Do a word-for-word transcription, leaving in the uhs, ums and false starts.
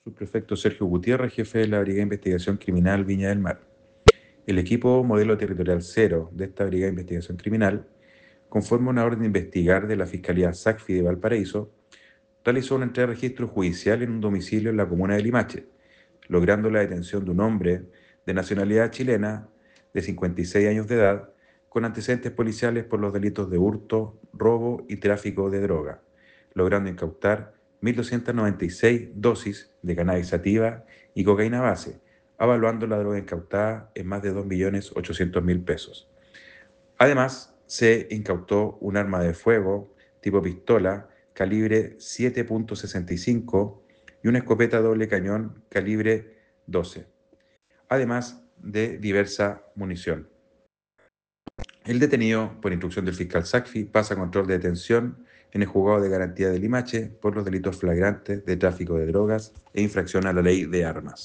Subprefecto Sergio Gutiérrez, jefe de la Brigada de Investigación Criminal Viña del Mar. El equipo modelo territorial cero de esta Brigada de Investigación Criminal, conforme a una orden de investigar de la Fiscalía SACFI de Valparaíso, realizó una entrega de registro judicial en un domicilio en la comuna de Limache, logrando la detención de un hombre de nacionalidad chilena de cincuenta y seis años de edad, con antecedentes policiales por los delitos de hurto, robo y tráfico de droga, logrando incautar mil doscientas noventa y seis dosis de cannabis sativa y cocaína base, evaluando la droga incautada en más de dos millones ochocientos mil pesos. Además, se incautó un arma de fuego tipo pistola calibre siete punto sesenta y cinco y una escopeta doble cañón calibre doce, además de diversa munición. El detenido, por instrucción del fiscal SACFI, pasa a control de detención en el juzgado de garantía de Limache por los delitos flagrantes de tráfico de drogas e infracción a la ley de armas.